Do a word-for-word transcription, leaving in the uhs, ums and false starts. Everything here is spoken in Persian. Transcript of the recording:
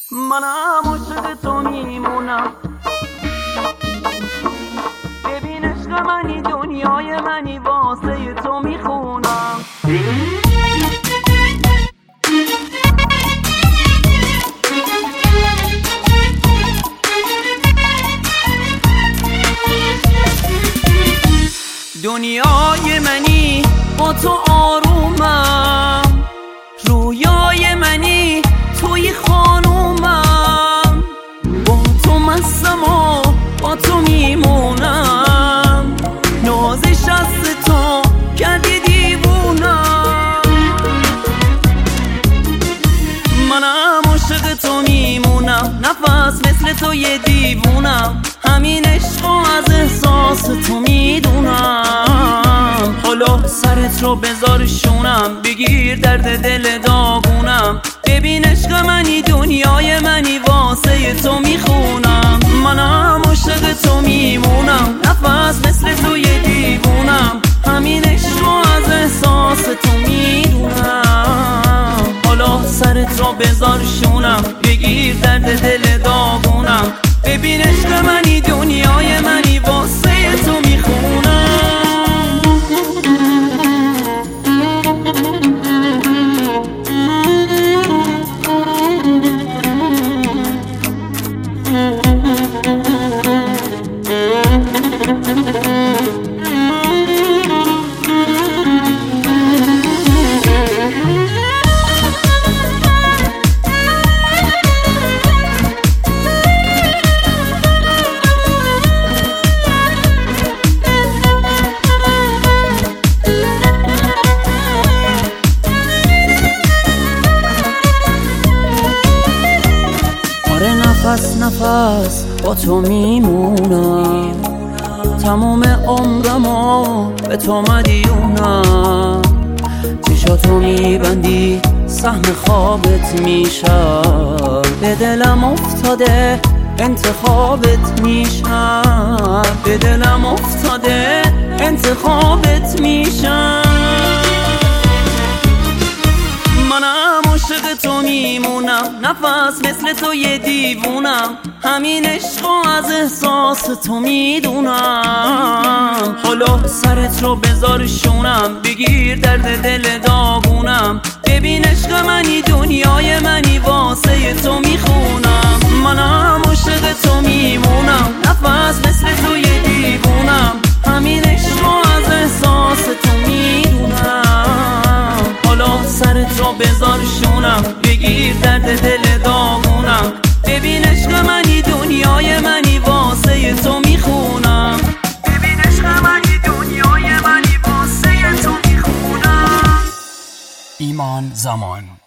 منم عاشق تو میمونم، ببین عشق منی دنیای منی واسه تو میخونم. دنیای منی با تو آرومم، رویای منی توی خانومم، با تو مستم و با تو میمونم، نازش از تو کردی دیوونم. منم عاشق تو میمونم، نفس مثل تو یه دیوونم، همین عشق از احساس تو میدونم. حالا سرت رو بذار شونم، بگیر درد دل داغونم، ببین عشق منی دنیای منی واسه تو میخونم. منم عاشق تو میمونم، نفس مثل تو یه دیوونم، همین عشق از احساس تو میدونم. حالا سرت رو بذار شونم، بگیر درد دل داغونم، ببین عشق منی دنیای منی واسه تو میخونم. نفس نفس با تو میمونم، تمام عمرمو به تو مدیونم. چشاتو میبندی سهم خوابت میشم، به دلم افتاده انتخابت میشم، به دلم افتاده انتخابت میشم. منم عاشق تو میمونم، نفس مثل تو یه دیوونم، همین عشق از احساس تو میدونم. حالا سرت رو بذار شونم، بگیر درد دل داغونم، ببین عشق منی دنیای منی واسه تو میخونم. منم عاشق تو میمونم، نفس مثل تو یه دیوونم، همین عشق از احساس تو میدونم. حالا سرت رو بذار شونم، بگیر درد دل داغونم، ببین عشق منی دنیای منی واسه تو میخونم. ببین عشق منی دنیای منی واسه تو میخونم. ایمان زمان.